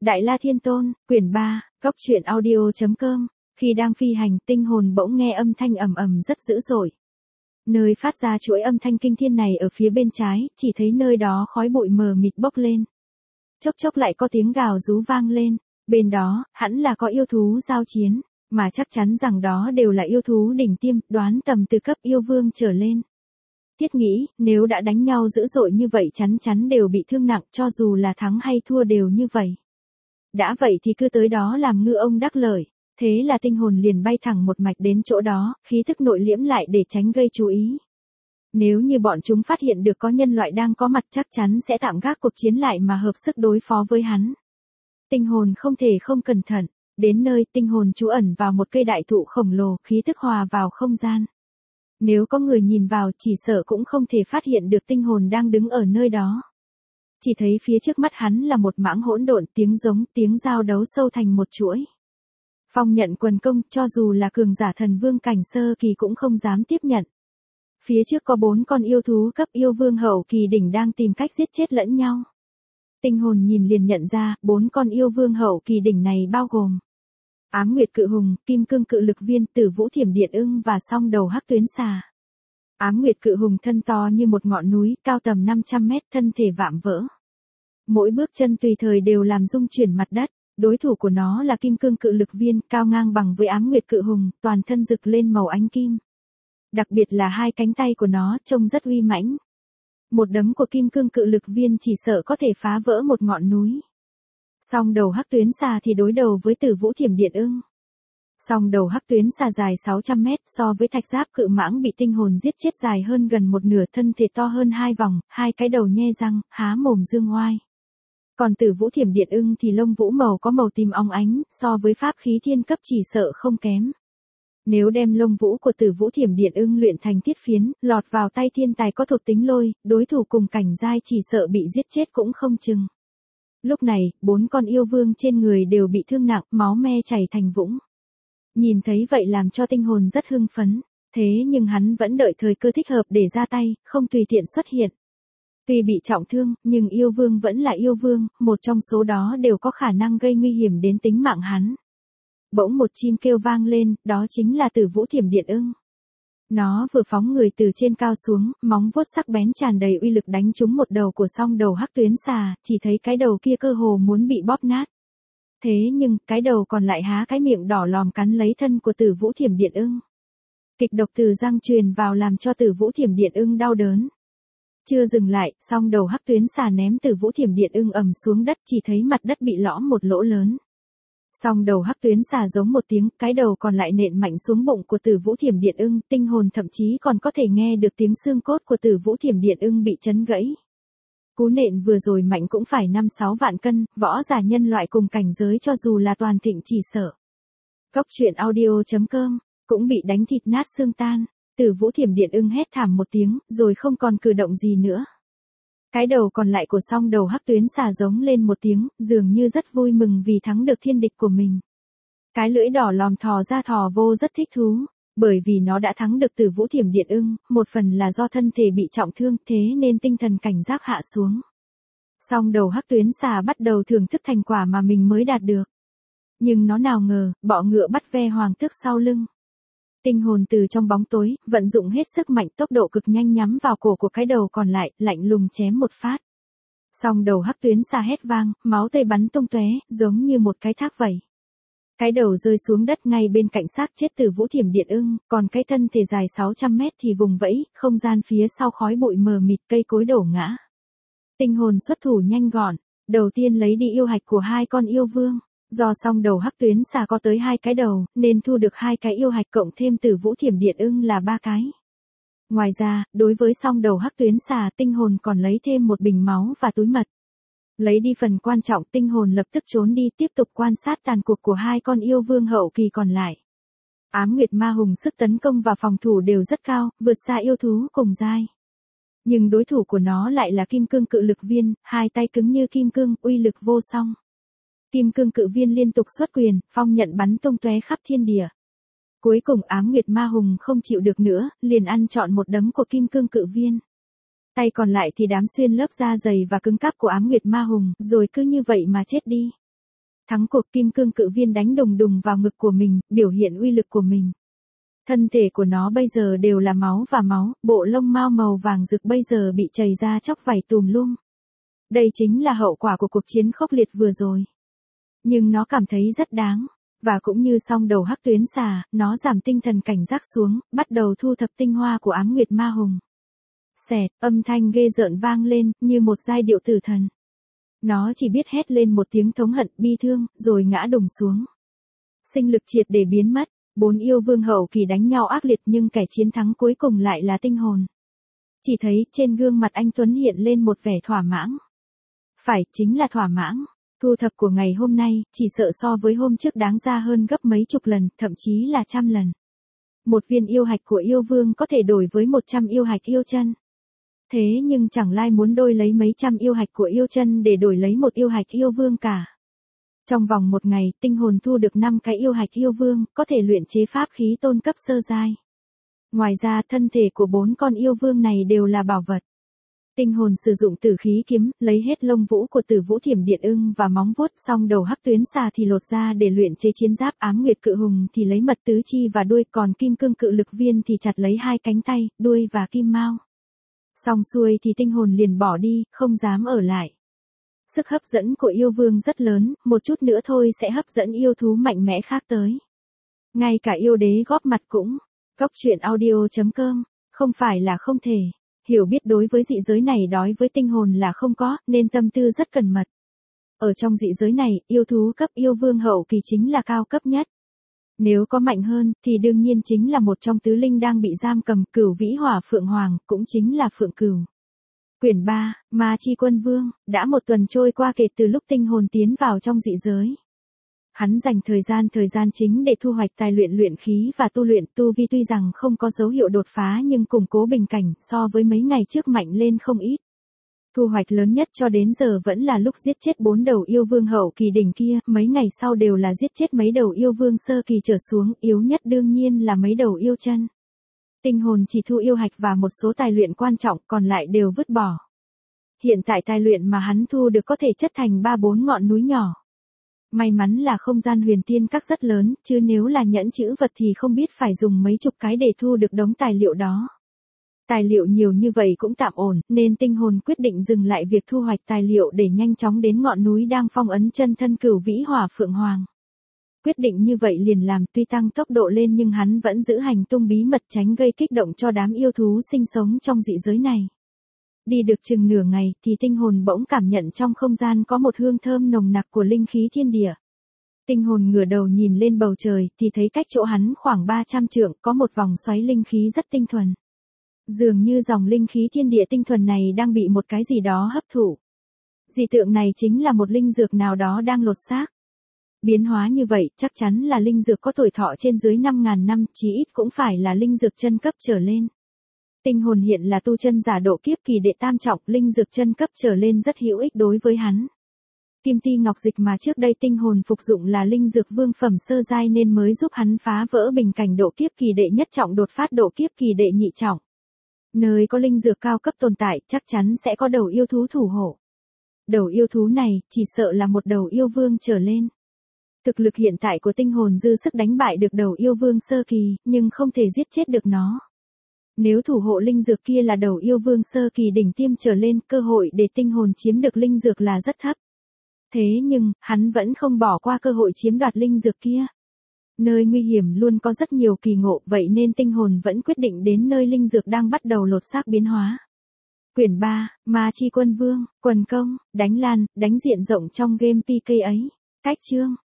Đại La Thiên Tôn, quyển 3, Góc truyện audio.com. Khi đang phi hành, tinh hồn bỗng nghe âm thanh ầm ầm rất dữ dội. Nơi phát ra chuỗi âm thanh kinh thiên này ở phía bên trái, chỉ thấy nơi đó khói bụi mờ mịt bốc lên. Chốc chốc lại có tiếng gào rú vang lên, bên đó, hẳn là có yêu thú giao chiến, mà chắc chắn rằng đó đều là yêu thú đỉnh tiêm, đoán tầm từ cấp yêu vương trở lên. Thiết nghĩ, nếu đã đánh nhau dữ dội như vậy chắn chắn đều bị thương nặng, cho dù là thắng hay thua đều như vậy. Đã vậy thì cứ tới đó làm ngư ông đắc lợi, thế là tinh hồn liền bay thẳng một mạch đến chỗ đó, khí thức nội liễm lại để tránh gây chú ý. Nếu như bọn chúng phát hiện được có nhân loại đang có mặt chắc chắn sẽ tạm gác cuộc chiến lại mà hợp sức đối phó với hắn. Tinh hồn không thể không cẩn thận, đến nơi tinh hồn trú ẩn vào một cây đại thụ khổng lồ, khí thức hòa vào không gian. Nếu có người nhìn vào chỉ sợ cũng không thể phát hiện được tinh hồn đang đứng ở nơi đó. Chỉ thấy phía trước mắt hắn là một mảng hỗn độn, tiếng giống, tiếng giao đấu sâu thành một chuỗi. Phong nhận quần công, cho dù là cường giả thần vương cảnh sơ kỳ cũng không dám tiếp nhận. Phía trước có 4 con yêu thú cấp yêu vương hậu kỳ đỉnh đang tìm cách giết chết lẫn nhau. Tinh hồn nhìn liền nhận ra, 4 con yêu vương hậu kỳ đỉnh này bao gồm Ám Nguyệt Cự Hùng, Kim Cương Cự Lực Viên, Tử Vũ Thiểm Điện Ưng và Song Đầu Hắc Tuyến Xà. Ám Nguyệt Cự Hùng thân to như một ngọn núi, cao tầm 500 mét, thân thể vạm vỡ. Mỗi bước chân tùy thời đều làm rung chuyển mặt đất. Đối thủ của nó là Kim Cương Cự Lực Viên, cao ngang bằng với Ám Nguyệt Cự Hùng, toàn thân rực lên màu ánh kim. Đặc biệt là hai cánh tay của nó trông rất uy mãnh. Một đấm của Kim Cương Cự Lực Viên chỉ sợ có thể phá vỡ một ngọn núi. Song Đầu Hắc Tuyến Xà thì đối đầu với Tử Vũ Thiểm Điện Ưng. Song Đầu Hắc Tuyến Xà dài 600 mét, so với Thạch Giáp Cự Mãng bị tinh hồn giết chết dài hơn gần một nửa, thân thể to hơn 2 vòng, 2 cái đầu nhe răng, há mồm dương oai. Còn Tử Vũ Thiểm Điện Ưng thì lông vũ màu có màu tím óng ánh, so với pháp khí thiên cấp chỉ sợ không kém. Nếu đem lông vũ của Tử Vũ Thiểm Điện Ưng luyện thành thiết phiến, lọt vào tay thiên tài có thuộc tính lôi, đối thủ cùng cảnh giai chỉ sợ bị giết chết cũng không chừng. Lúc này, 4 con yêu vương trên người đều bị thương nặng, máu me chảy thành vũng. Nhìn thấy vậy làm cho tinh hồn rất hưng phấn, thế nhưng hắn vẫn đợi thời cơ thích hợp để ra tay, không tùy tiện xuất hiện. Tuy bị trọng thương, nhưng yêu vương vẫn là yêu vương, một trong số đó đều có khả năng gây nguy hiểm đến tính mạng hắn. Bỗng một chim kêu vang lên, đó chính là Tử Vũ Thiểm Điện Ưng. Nó vừa phóng người từ trên cao xuống, móng vuốt sắc bén tràn đầy uy lực đánh trúng một đầu của Song Đầu Hắc Tuyến Xà, chỉ thấy cái đầu kia cơ hồ muốn bị bóp nát. Thế nhưng, cái đầu còn lại há cái miệng đỏ lòm cắn lấy thân của Tử Vũ Thiểm Điện Ưng. Kịch độc từ răng truyền vào làm cho Tử Vũ Thiểm Điện Ưng đau đớn. Chưa dừng lại, Song Đầu Hắc Tuyến Xà ném Tử Vũ Thiểm Điện Ưng ầm xuống đất, chỉ thấy mặt đất bị lõm một lỗ lớn. Song Đầu Hắc Tuyến Xà giống một tiếng, cái đầu còn lại nện mạnh xuống bụng của Tử Vũ Thiểm Điện Ưng, tinh hồn thậm chí còn có thể nghe được tiếng xương cốt của Tử Vũ Thiểm Điện Ưng bị chấn gãy. Cú nện vừa rồi mạnh cũng phải 5-6 vạn cân, võ giả nhân loại cùng cảnh giới cho dù là toàn thịnh chỉ sợ. Góc truyện audio.com, cũng bị đánh thịt nát xương tan. Tử Vũ Thiểm Điện Ưng hét thảm một tiếng, rồi không còn cử động gì nữa. Cái đầu còn lại của Song Đầu Hắc Tuyến Xà giống lên một tiếng, dường như rất vui mừng vì thắng được thiên địch của mình. Cái lưỡi đỏ lòm thò ra thò vô rất thích thú, bởi vì nó đã thắng được Tử Vũ Thiểm Điện Ưng, một phần là do thân thể bị trọng thương, thế nên tinh thần cảnh giác hạ xuống. Song Đầu Hắc Tuyến Xà bắt đầu thưởng thức thành quả mà mình mới đạt được. Nhưng nó nào ngờ, bọ ngựa bắt ve hoàng tước sau lưng. Tinh hồn từ trong bóng tối, vận dụng hết sức mạnh, tốc độ cực nhanh nhắm vào cổ của cái đầu còn lại, lạnh lùng chém một phát. Song Đầu Hắc Tuyến Xà hét vang, máu tươi bắn tung tóe, giống như một cái thác vậy. Cái đầu rơi xuống đất ngay bên cạnh xác chết Tử Vũ Thiểm Điện Ưng, còn cái thân thể dài 600 mét thì vùng vẫy, không gian phía sau khói bụi mờ mịt, cây cối đổ ngã. Tinh hồn xuất thủ nhanh gọn, đầu tiên lấy đi yêu hạch của 2 con yêu vương. Do Song Đầu Hắc Tuyến Xà có tới 2 cái đầu, nên thu được 2 cái yêu hạch cộng thêm Tử Vũ Thiểm Điện Ưng là 3 cái. Ngoài ra, đối với Song Đầu Hắc Tuyến Xà, tinh hồn còn lấy thêm một bình máu và túi mật. Lấy đi phần quan trọng, tinh hồn lập tức trốn đi, tiếp tục quan sát tàn cuộc của 2 con yêu vương hậu kỳ còn lại. Ám Nguyệt Ma Hùng sức tấn công và phòng thủ đều rất cao, vượt xa yêu thú cùng giai. Nhưng đối thủ của nó lại là Kim Cương Cự Lực Viên, 2 tay cứng như kim cương, uy lực vô song. Kim Cương Cự Viên liên tục xuất quyền, phong nhận bắn tung tóe khắp thiên địa. Cuối cùng Ám Nguyệt Ma Hùng không chịu được nữa, liền ăn trọn một đấm của Kim Cương Cự Viên. Tay còn lại thì đám xuyên lớp da dày và cứng cáp của Ám Nguyệt Ma Hùng, rồi cứ như vậy mà chết đi. Thắng cuộc kim cương cự viên đánh đùng đùng vào ngực của mình, biểu hiện uy lực của mình. Thân thể của nó bây giờ đều là máu và máu, bộ lông mao màu vàng rực bây giờ bị chảy ra chóc vảy tùm lum. Đây chính là hậu quả của cuộc chiến khốc liệt vừa rồi. Nhưng nó cảm thấy rất đáng. Và cũng như song đầu hắc tuyến xà, nó giảm tinh thần cảnh giác xuống, bắt đầu thu thập tinh hoa của ám nguyệt ma hùng. Xẹt, âm thanh ghê rợn vang lên, như một giai điệu tử thần. Nó chỉ biết hét lên một tiếng thống hận bi thương, rồi ngã đùng xuống. Sinh lực triệt để biến mất, 4 yêu vương hậu kỳ đánh nhau ác liệt nhưng kẻ chiến thắng cuối cùng lại là tinh hồn. Chỉ thấy trên gương mặt anh Tuấn hiện lên một vẻ thỏa mãn. Phải, chính là thỏa mãn. Thu thập của ngày hôm nay, chỉ sợ so với hôm trước đáng ra hơn gấp mấy chục lần, thậm chí là trăm lần. Một viên yêu hạch của yêu vương có thể đổi với 100 yêu hạch yêu chân. Thế nhưng chẳng lai muốn đôi lấy mấy trăm yêu hạch của yêu chân để đổi lấy một yêu hạch yêu vương cả. Trong vòng một ngày, tinh hồn thu được 5 cái yêu hạch yêu vương, có thể luyện chế pháp khí tôn cấp sơ giai. Ngoài ra, thân thể của 4 con yêu vương này đều là bảo vật. Tinh hồn sử dụng tử khí kiếm, lấy hết lông vũ của Tử Vũ Thiểm Điện Ưng và móng vuốt, xong đầu hắc tuyến xà thì lột ra để luyện chế chiến giáp, ám nguyệt cự hùng thì lấy mật tứ chi và đuôi, còn kim cương cự lực viên thì chặt lấy 2 cánh tay, đuôi và kim mao. Xong xuôi thì tinh hồn liền bỏ đi, không dám ở lại. Sức hấp dẫn của yêu vương rất lớn, một chút nữa thôi sẽ hấp dẫn yêu thú mạnh mẽ khác tới. Ngay cả yêu đế góp mặt cũng. Cốc truyện audio.com, không phải là không thể. Hiểu biết đối với dị giới này đối với tinh hồn là không có, nên tâm tư rất cẩn mật. Ở trong dị giới này, yêu thú cấp yêu vương hậu kỳ chính là cao cấp nhất. Nếu có mạnh hơn, thì đương nhiên chính là một trong tứ linh đang bị giam cầm, Cửu Vĩ Hỏa Phượng Hoàng, cũng chính là Phượng Cửu. Quyển 3, Ma Chi Quân Vương, đã 1 tuần trôi qua kể từ lúc tinh hồn tiến vào trong dị giới. Hắn dành thời gian chính để thu hoạch tài luyện khí và tu luyện, tu vi tuy rằng không có dấu hiệu đột phá nhưng củng cố bình cảnh, so với mấy ngày trước mạnh lên không ít. Thu hoạch lớn nhất cho đến giờ vẫn là lúc giết chết 4 đầu yêu vương hậu kỳ đỉnh kia, mấy ngày sau đều là giết chết mấy đầu yêu vương sơ kỳ trở xuống, yếu nhất đương nhiên là mấy đầu yêu chân. Tinh hồn chỉ thu yêu hạch và một số tài luyện quan trọng, còn lại đều vứt bỏ. Hiện tại tài luyện mà hắn thu được có thể chất thành 3-4 ngọn núi nhỏ. May mắn là không gian huyền tiên các rất lớn, chứ nếu là nhẫn chữ vật thì không biết phải dùng mấy chục cái để thu được đống tài liệu đó. Tài liệu nhiều như vậy cũng tạm ổn, nên tinh hồn quyết định dừng lại việc thu hoạch tài liệu để nhanh chóng đến ngọn núi đang phong ấn chân thân Cửu Vĩ Hỏa Phượng Hoàng. Quyết định như vậy liền làm tuy tăng tốc độ lên nhưng hắn vẫn giữ hành tung bí mật tránh gây kích động cho đám yêu thú sinh sống trong dị giới này. Đi được chừng nửa ngày thì tinh hồn bỗng cảm nhận trong không gian có một hương thơm nồng nặc của linh khí thiên địa. Tinh hồn ngửa đầu nhìn lên bầu trời thì thấy cách chỗ hắn khoảng 300 trượng có một vòng xoáy linh khí rất tinh thuần. Dường như dòng linh khí thiên địa tinh thuần này đang bị một cái gì đó hấp thụ. Dị tượng này chính là một linh dược nào đó đang lột xác. Biến hóa như vậy chắc chắn là linh dược có tuổi thọ trên dưới 5.000 năm, chí ít cũng phải là linh dược chân cấp trở lên. Tinh hồn hiện là tu chân giả độ kiếp kỳ đệ tam trọng, linh dược chân cấp trở lên rất hữu ích đối với hắn. Kim ti ngọc dịch mà trước đây tinh hồn phục dụng là linh dược vương phẩm sơ giai nên mới giúp hắn phá vỡ bình cảnh độ kiếp kỳ đệ nhất trọng đột phát độ kiếp kỳ đệ nhị trọng. Nơi có linh dược cao cấp tồn tại chắc chắn sẽ có đầu yêu thú thủ hộ. Đầu yêu thú này chỉ sợ là một đầu yêu vương trở lên. Thực lực hiện tại của tinh hồn dư sức đánh bại được đầu yêu vương sơ kỳ, nhưng không thể giết chết được nó. Nếu thủ hộ linh dược kia là đầu yêu vương sơ kỳ đỉnh tiêm trở lên, cơ hội để tinh hồn chiếm được linh dược là rất thấp. Thế nhưng, hắn vẫn không bỏ qua cơ hội chiếm đoạt linh dược kia. Nơi nguy hiểm luôn có rất nhiều kỳ ngộ, vậy nên tinh hồn vẫn quyết định đến nơi linh dược đang bắt đầu lột xác biến hóa. Quyển 3, Ma Chi Quân Vương, quần công, đánh lan, đánh diện rộng trong game PK ấy. Cách chương,